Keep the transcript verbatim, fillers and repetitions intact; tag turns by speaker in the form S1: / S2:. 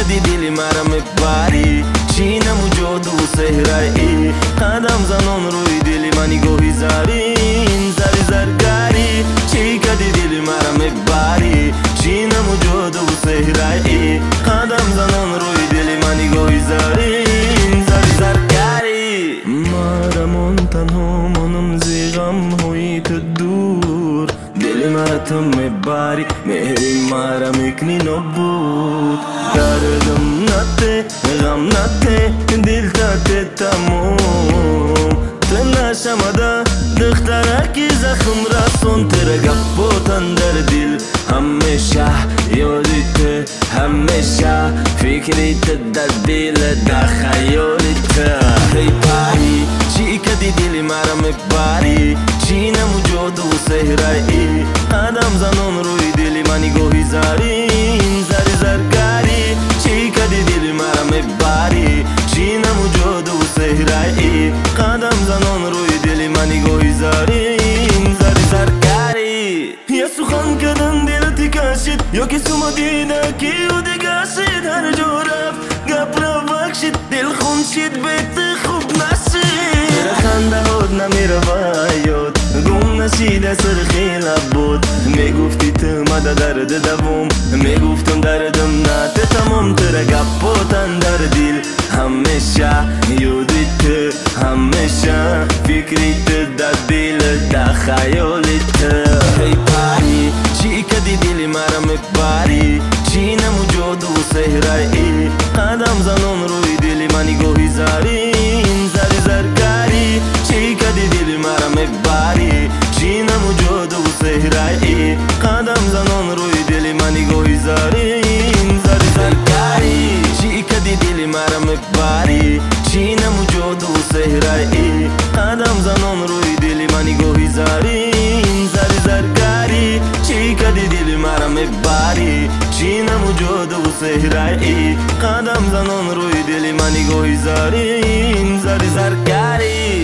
S1: کدی دلی مرا میبری چی نموجود و سهرایی قدم زنان روی دلی منی گوهی زارین زری زرگاری چی کدی دلی مرا میبری چی نموجود و سهرایی قدم زنان روی دلی منی گوهی زارین زری زرگاری مرا تنها منم زی غم ہوئی تو دور دل مرا تم میبری مهری مرا میکنی نبود دردم نته غم نته دل تاته تموم تنها مدا دختره کی زخم رسون تر گپوتن در دل همیشه یادت همیشه فکرت در دل در خیالت هی پاری چی کدی دلی مرا میبری چی نموجود و سهرایی قدم زنان روی دلی منی گوهی زارین زری زرگاری چی کدی دلی مرا میبری چی نموجود و سهرایی قدم زنان روی دلی منی گوهی زارین زری زرگاری یا سخن کدن دلتی کشید یا که سوما دیده کی او دیگشید هر جو رفت گپ را بخشید دل خون شید بیت خوب نشید خنده هود نمیره وایود گم نشیده سر خیلی بود میگفتی تو مده درد دوم میگفتم دردم نته تمام تره گپوتن در دل همیشه یادی تو همیشه فکری تو در دل در خیالی تو هی پاری چی کدی دلی مرا میبری چی نموجود و سهرایی قدم زنان روی دلی منی گوهی زارین زری زرگاری چی کدی دلی مرا میبری چی نموجود و سهرایی قدم زنان روی دلی منی گوهی زارین زری زرگاری چی کدی دلی مرا میبری چی نموجود و سهرایی قدم زنان روی دلی منی گوهی زارین زری زرگاری چی کدی دلی مرا میبری چی نموجود و سهرایی قدم زنان روی دلی منی گوهی زارین زری زرگاری